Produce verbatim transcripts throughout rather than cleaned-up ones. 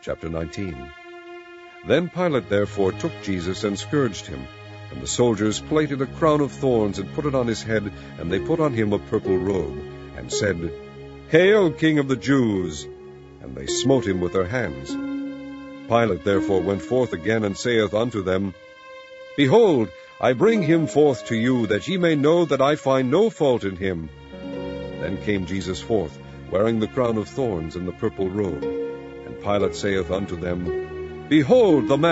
Chapter nineteen. Then Pilate therefore took Jesus and scourged him. And the soldiers plaited a crown of thorns and put it on his head, and they put on him a purple robe, and said, Hail, King of the Jews! And they smote him with their hands. Pilate therefore went forth again, and saith unto them, Behold, I bring him forth to you, that ye may know that I find no fault in him. Then came Jesus forth, wearing the crown of thorns and the purple robe. And Pilate saith unto them, Behold the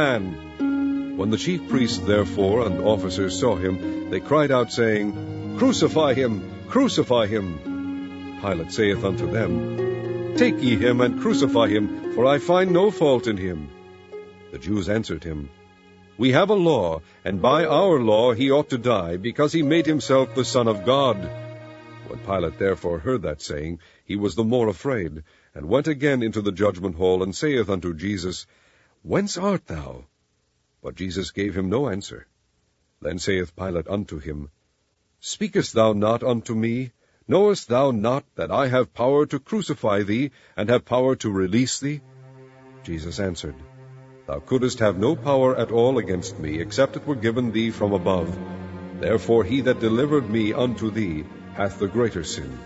man! When the chief priests therefore and officers saw him, they cried out, saying, Crucify him! Crucify him! Pilate saith unto them, Take ye him, and crucify him, for I find no fault in him. The Jews answered him, We have a law, and by our law he ought to die, because he made himself the Son of God. When Pilate therefore heard that saying, he was the more afraid, and went again into the judgment hall, and saith unto Jesus, Whence art thou? But Jesus gave him no answer. Then saith Pilate unto him, Speakest thou not unto me? Knowest thou not that I have power to crucify thee, and have power to release thee? Jesus answered, Thou couldest have no power at all against me, except it were given thee from above. Therefore he that delivered me unto thee hath the greater sin.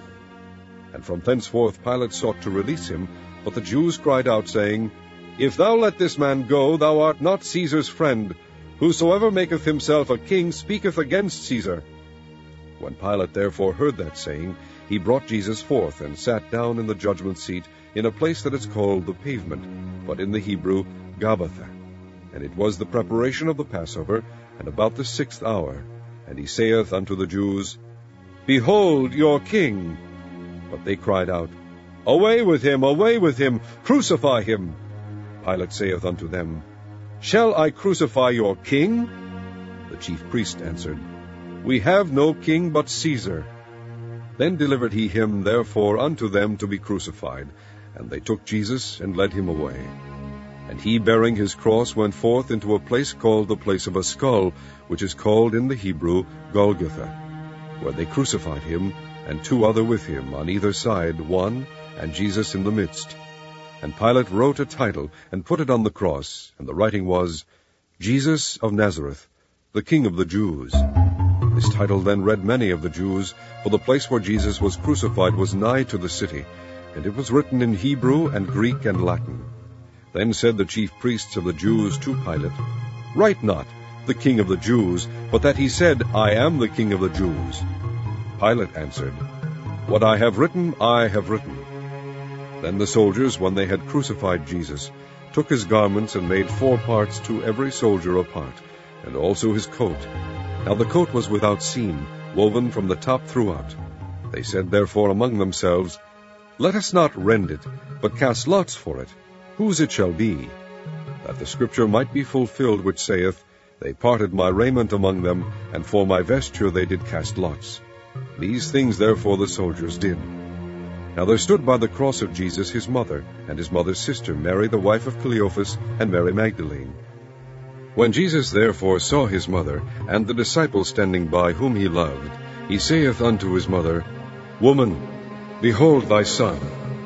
And from thenceforth Pilate sought to release him, but the Jews cried out, saying, If thou let this man go, thou art not Caesar's friend. Whosoever maketh himself a king speaketh against Caesar. When Pilate therefore heard that saying, he brought Jesus forth, and sat down in the judgment seat, in a place that is called the Pavement, but in the Hebrew Gabbatha. And it was the preparation of the Passover, and about the sixth hour. And he saith unto the Jews, Behold your king! But they cried out, Away with him, away with him, crucify him! Pilate saith unto them, Shall I crucify your king? The chief priest answered, We have no king but Caesar. Then delivered he him therefore unto them to be crucified. And they took Jesus, and led him away. And he, bearing his cross, went forth into a place called the place of a skull, which is called in the Hebrew Golgotha, where they crucified him, and two other with him, on either side, one, and Jesus in the midst. And Pilate wrote a title, and put it on the cross, and the writing was, Jesus of Nazareth, the King of the Jews. This title then read many of the Jews, for the place where Jesus was crucified was nigh to the city, and it was written in Hebrew and Greek and Latin. Then said the chief priests of the Jews to Pilate, Write not, the King of the Jews, but that he said, I am the King of the Jews. Pilate answered, What I have written, I have written. Then the soldiers, when they had crucified Jesus, took his garments, and made four parts to every soldier a part, and also his coat. Now the coat was without seam, woven from the top throughout. They said therefore among themselves, Let us not rend it, but cast lots for it, whose it shall be, that the scripture might be fulfilled which saith, They parted my raiment among them, and for my vesture they did cast lots. These things therefore the soldiers did. Now there stood by the cross of Jesus his mother, and his mother's sister, Mary the wife of Cleophas, and Mary Magdalene. When Jesus therefore saw his mother, and the disciple standing by whom he loved, he saith unto his mother, Woman, behold thy son.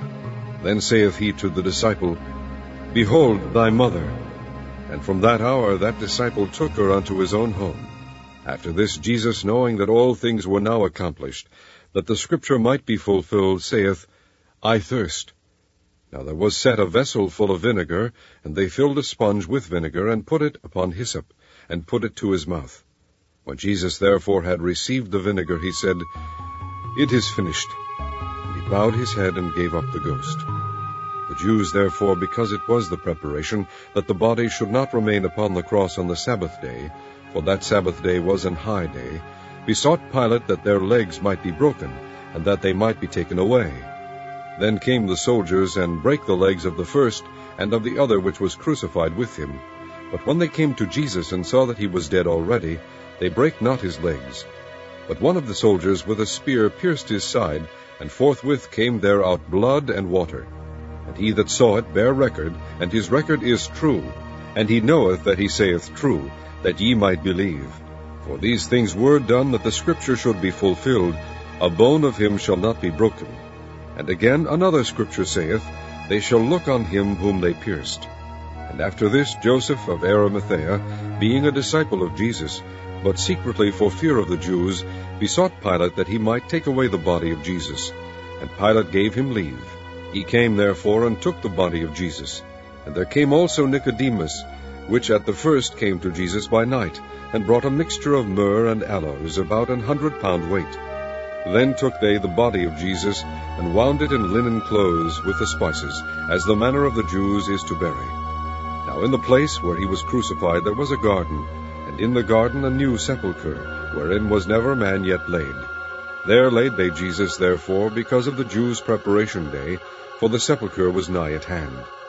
Then saith he to the disciple, Behold thy mother. And from that hour that disciple took her unto his own home. After this Jesus, knowing that all things were now accomplished, that the scripture might be fulfilled, saith, I thirst. Now there was set a vessel full of vinegar, and they filled a sponge with vinegar, and put it upon hyssop, and put it to his mouth. When Jesus therefore had received the vinegar, he said, It is finished. And he bowed his head, and gave up the ghost. The Jews therefore, because it was the preparation, that the body should not remain upon the cross on the Sabbath day, for that Sabbath day was an high day, besought Pilate that their legs might be broken, and that they might be taken away. Then came the soldiers, and brake the legs of the first, and of the other which was crucified with him. But when they came to Jesus, and saw that he was dead already, they brake not his legs. But one of the soldiers with a spear pierced his side, and forthwith came there out blood and water. And he that saw it bare record, and his record is true. And he knoweth that he saith true, that ye might believe. For these things were done, that the scripture should be fulfilled, A bone of him shall not be broken. And again another scripture saith, they shall look on him whom they pierced. And after this Joseph of Arimathea, being a disciple of Jesus, but secretly for fear of the Jews, besought Pilate that he might take away the body of Jesus. And Pilate gave him leave. He came therefore and took the body of Jesus. And there came also Nicodemus, which at the first came to Jesus by night, and brought a mixture of myrrh and aloes, about an hundred pound weight. Then took they the body of Jesus, and wound it in linen clothes with the spices, as the manner of the Jews is to bury. Now in the place where he was crucified there was a garden, and in the garden a new sepulchre, wherein was never man yet laid. There laid they Jesus therefore, because of the Jews' preparation day, for the sepulchre was nigh at hand.